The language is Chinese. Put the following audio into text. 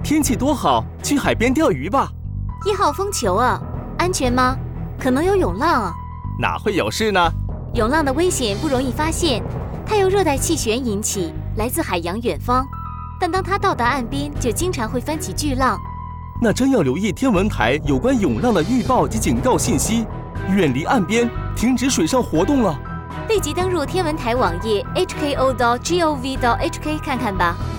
天气多好，去海边钓鱼吧。 1号风球啊，安全吗？可能有涌浪啊。 哪会有事呢？ 涌浪的危险不容易发现，它由热带气旋引起，来自海洋远方。但当它到达岸边，就经常会翻起巨浪。 那真要留意天文台有关涌浪的预报及警告信息，远离岸边，停止水上活动了。 立即登入天文台网页 hko.gov.hk 看看吧。